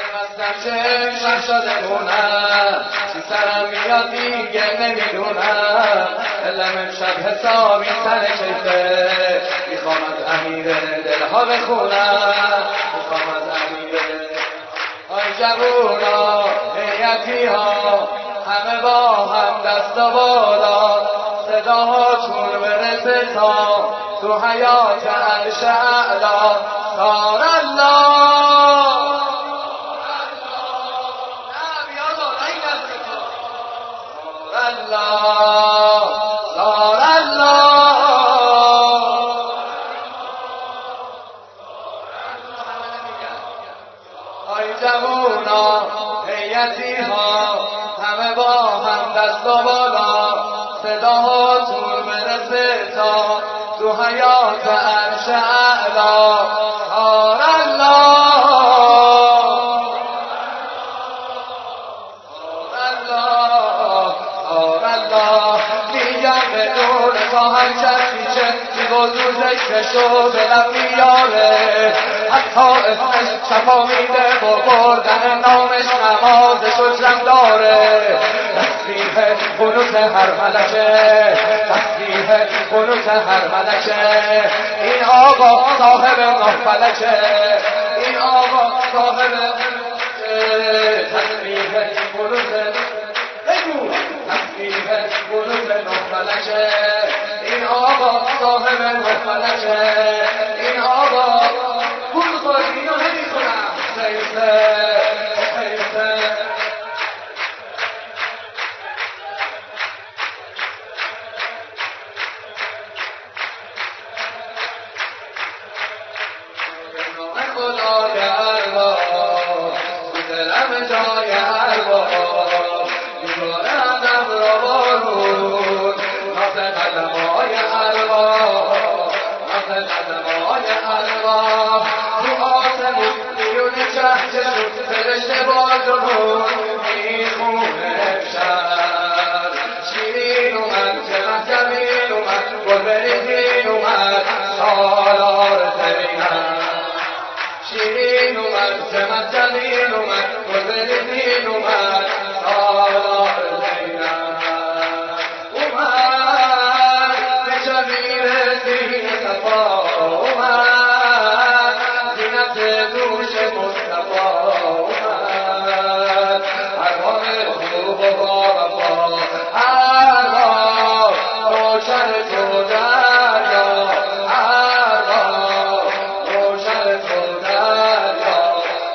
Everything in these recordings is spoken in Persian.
چشم شده مونم چی سرم میاد دیگه نمیدونم دلم امشب حسابی سر کیفه میخوام از امیر دلها بخونم میخوام از امیر آی جوونا نیتی ها همه با هم دست و بالا صداهاتون برسه تا تو حیات عرش اعلا سار الله الله سار الله آی جوونا هیتی ها همه با هم دست و بالا صداهاتون برسه تا تو حیات عرش اعلا سار الله هم کسی که بازو ذکرشو به لب میاره حتی اسمش شفا میده با بردن نامش نمازشو جمع داره تسبیح قنوت هر ملکه تسبیح قنوت هر ملکه این آقا صاحب نه فلکه این آقا صاحب تسبیح قنوت بگو تسبیح قنوت نه فلکه این آقا صاحب مفلکه این آقا پول خود اینو نمیخونم خیفه خیفه خدای ارباب تو دلم جای ارباب میباره ازم را بارون ناز قدمای ارباب ناز قدمای ارباب تو آسمون میون چه شد فرشته با جنون میخونه امشب شیرین اومد چه جمیل اومد گل بریزین اومد سالار زینب شیرین اومد چه جمیل اومد گل بریزین اومد سالار زینب دوش مصطفی اومد ارباب خوب و با وفا ارباب روشن تو دریا ارباب روشن تو دریا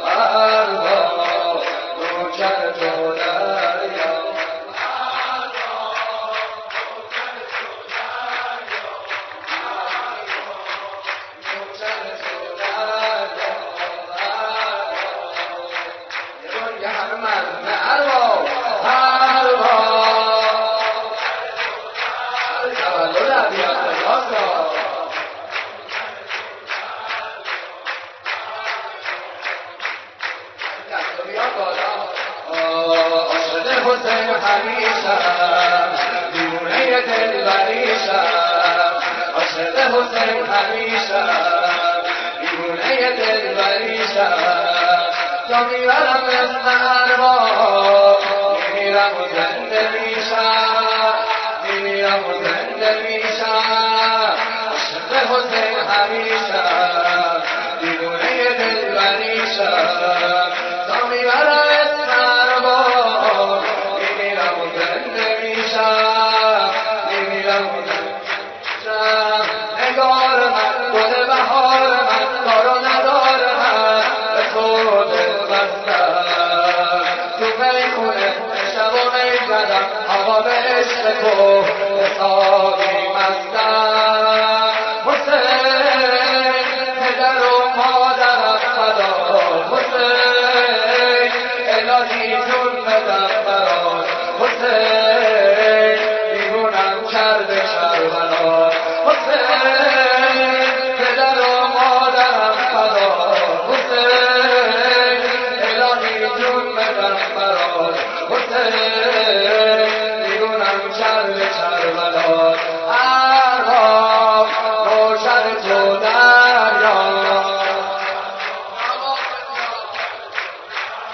ارباب روشن تو دریا عاشق حسین همیشم دیوونه دلبریشم عاشق حسین همیشم دیوونه دلبریشم تا میبرم اسم ارباب میمیرم و زنده میشم میمیرم و زنده میشم عاشق حسین همیشم دیوونه دلبریشم تا میبرم نگار من گل بهار من کارو نداره من به تو دل بستم تو میخونه شب و میزدم هوا به عشق تو حسابی مستم حسین پدر و مادرم فدا حسین الهی جون بدم برات حسین دیوونم کرده کربلا حسین پدر و مادرم فدا حسین الهی جون بدم برات حسین دیوونم کرده کربلا ارباب روشن تو دریا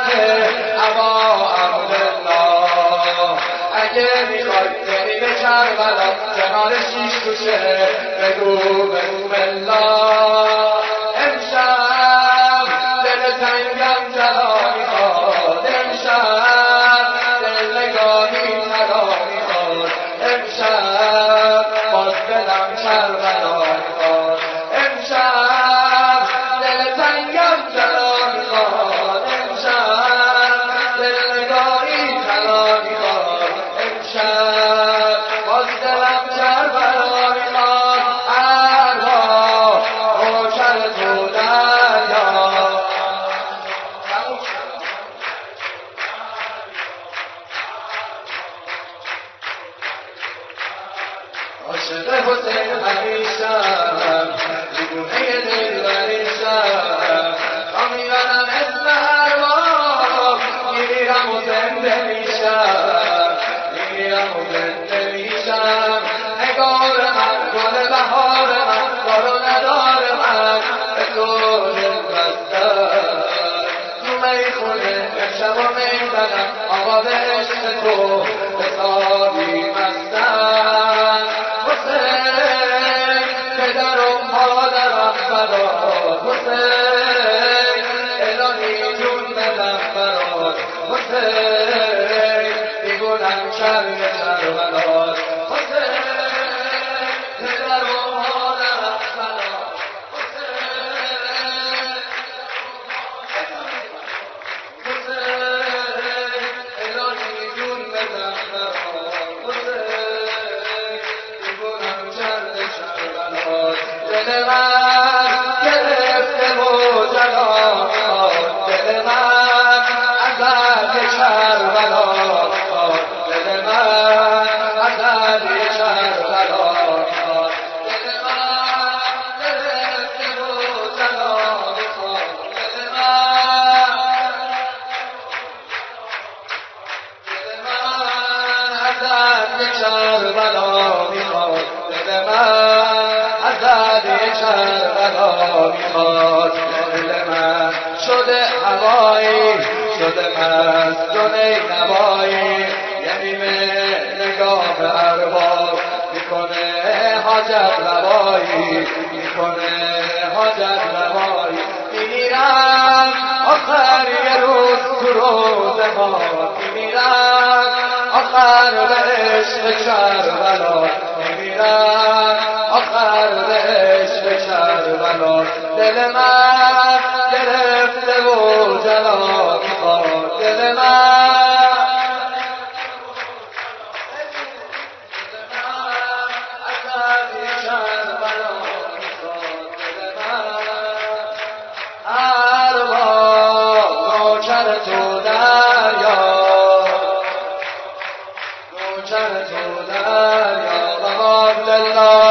حقه ابا عبدالله اگه میخوای بری به کربلا کنار شیش کوچه بگو بسم الله امشب دل تنگم جلا میخواد امشب دل نگاهی تلا میخواد امشب باز دلم کربلا میخواد امشب دل تنگم جلا میخواد امشب دل نگاهی تلا میخواد امشب باز دلم کربلا میخواد اروا روشن تو دریا عاشق حسین همیشم دیوونه دلبریشم تا میبرم اسم ارباب میمیرم و زنده میشم میمیرم و زنده میشم نگار من گل بهار من دار و ندار من به تو دل بستم تو میخونه امشب و میزنم آقا به عشق تو حسابی مستم حسین پدرم مادرم فدات حسین الهی جون بدم برات حسین بیگنم شرم کربلات حسین پدرم مادرم فدات دل من گرفته و جلا میخواد دل من ازد کربلا میخواد دل من ازد کربلا میخواد دل من گرفته و جلا میخواد دل من ازد کربلا میخواد دل من ازد کربلا میخواد دل من شده هوایی شده مستون نوایی یه نیمه نگاه ارباب میکنه حاجت روایی میکنه حاجت روایی میمیرم آخر یه روز تو روز ما میمیرم آخر به عشق کربلا میمیرم آخر به عشق کربلا دل من گرفته و جلا میخواد دل من ازدی کربلا میخواد دل من ارباب نوکر تو دریا نوکر تو دریا و عبدالله